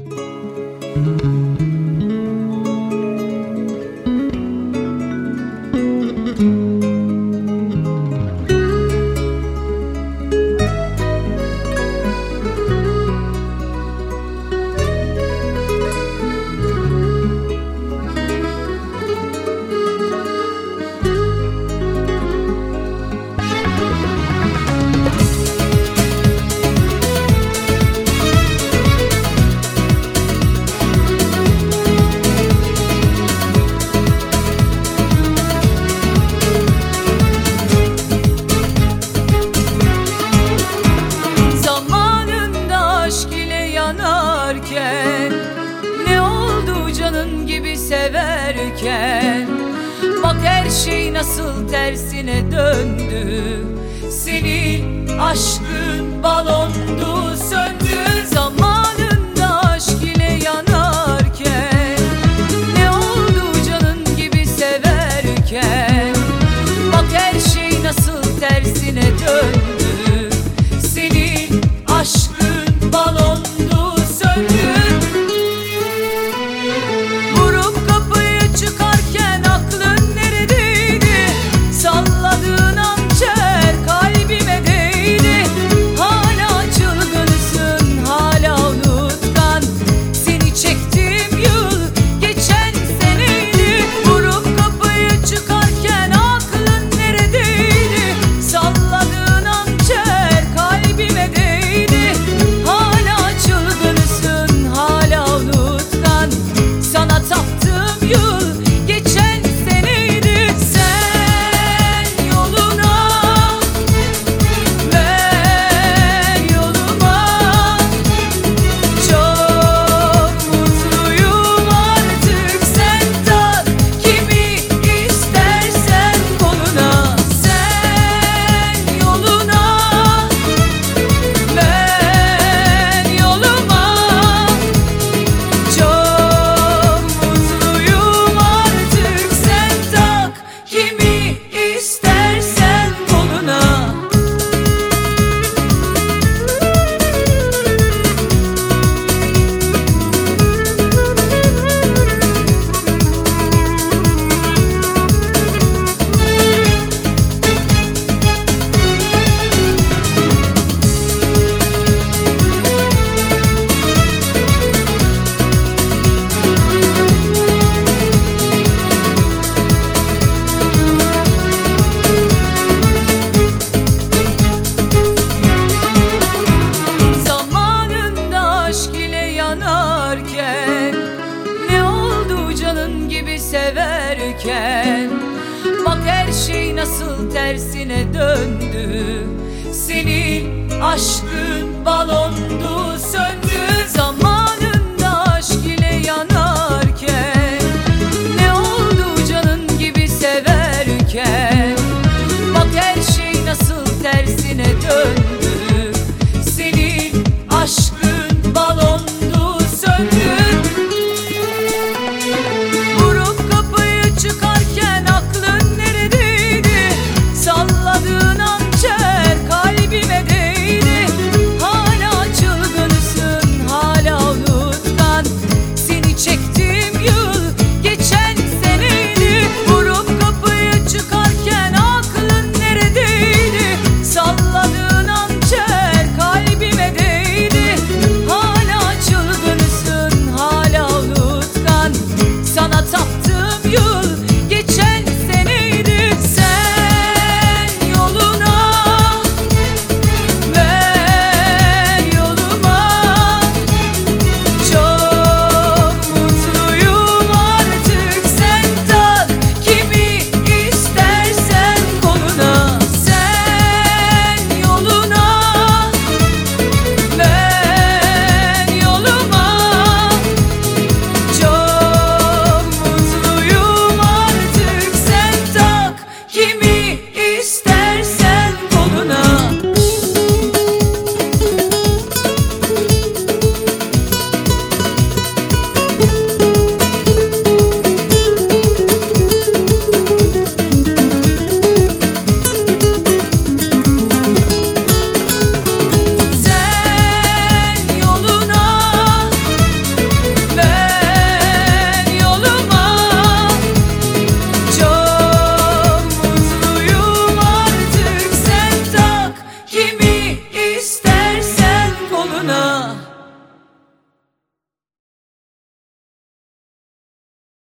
Ne oldu canın gibi severken? Bak her şey nasıl tersine döndü. Senin aşkın balondu, söndü. Zamanında aşk ile yanarken ne oldu canın gibi severken? Bak her şey nasıl tersine döndü. Senin aşkın balondu, söndü. Vurup kapıyı çıkarken aklın neredeydi? Salladığın hançer kalbime değdi. Hala çılgınsın, hala unutkan. Seni çektiğim yıl geçen seneydi. Vurup kapıyı çıkarken aklın neredeydi? Salladığın hançer kalbime değdi. Hala çılgınsın, hala unutkan. Sana taptığım yıl geçen seneydi. Sen yoluna, ben yoluma. Çok mutluyum artık, sen tak kimi istersen koluna. Sen yoluna, ben yoluma. Çok mutluyum artık, sen tak kimi istersen koluna. Zamanında aşk ile yanarken ne oldu canın gibi severken? Bak her şey nasıl tersine döndü. Senin aşkın balondu, söndü.